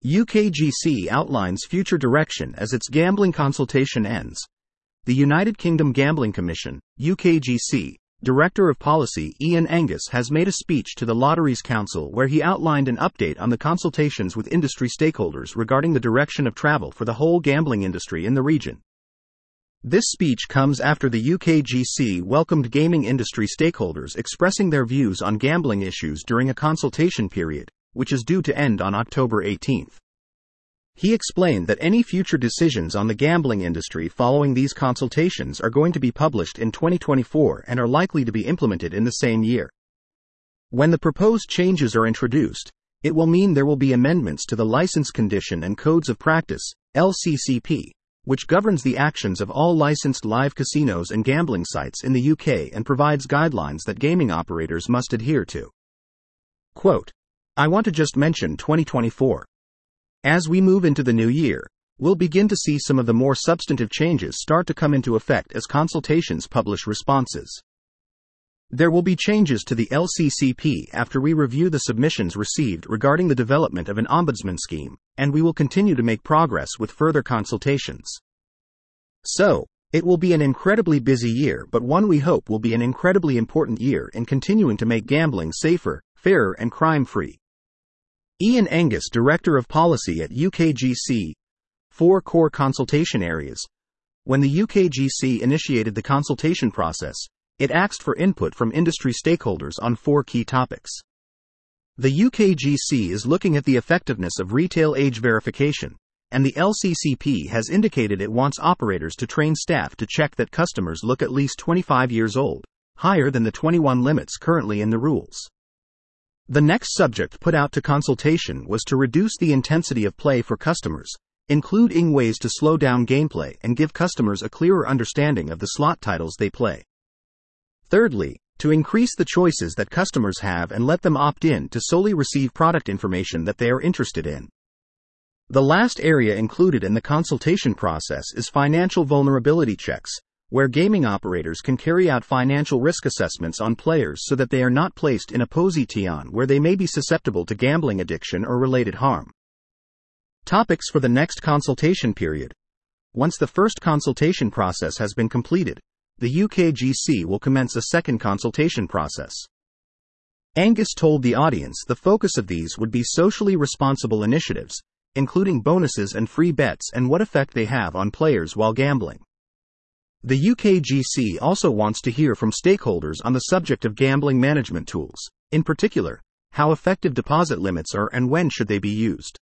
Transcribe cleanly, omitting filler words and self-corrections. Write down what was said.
UKGC outlines future direction as its gambling consultation ends. The United Kingdom Gambling Commission, UKGC, Director of Policy Ian Angus has made a speech to the Lotteries Council where he outlined an update on the consultations with industry stakeholders regarding the direction of travel for the whole gambling industry in the region. This speech comes after the UKGC welcomed gaming industry stakeholders expressing their views on gambling issues during a consultation period, which is due to end on October 18. He explained that any future decisions on the gambling industry following these consultations are going to be published in 2024 and are likely to be implemented in the same year. When the proposed changes are introduced, it will mean there will be amendments to the License Condition and Codes of Practice, LCCP, which governs the actions of all licensed live casinos and gambling sites in the UK and provides guidelines that gaming operators must adhere to. Quote, "I want to just mention 2024. As we move into the new year, we'll begin to see some of the more substantive changes start to come into effect as consultations publish responses. There will be changes to the LCCP after we review the submissions received regarding the development of an ombudsman scheme, and we will continue to make progress with further consultations. So, it will be an incredibly busy year, but one we hope will be an incredibly important year in continuing to make gambling safer, fairer and crime-free." Ian Angus, Director of Policy at UKGC. 4 core consultation areas. When the UKGC initiated the consultation process, it asked for input from industry stakeholders on 4 key topics. The UKGC is looking at the effectiveness of retail age verification, and the LCCP has indicated it wants operators to train staff to check that customers look at least 25 years old, higher than the 21 limits currently in the rules. The next subject put out to consultation was to reduce the intensity of play for customers, including ways to slow down gameplay and give customers a clearer understanding of the slot titles they play. Thirdly, to increase the choices that customers have and let them opt in to solely receive product information that they are interested in. The last area included in the consultation process is financial vulnerability checks, where gaming operators can carry out financial risk assessments on players so that they are not placed in a position where they may be susceptible to gambling addiction or related harm. Topics for the next consultation period. Once the first consultation process has been completed, the UKGC will commence a second consultation process. Angus told the audience the focus of these would be socially responsible initiatives, including bonuses and free bets and what effect they have on players while gambling. The UKGC also wants to hear from stakeholders on the subject of gambling management tools, in particular, how effective deposit limits are and when should they be used.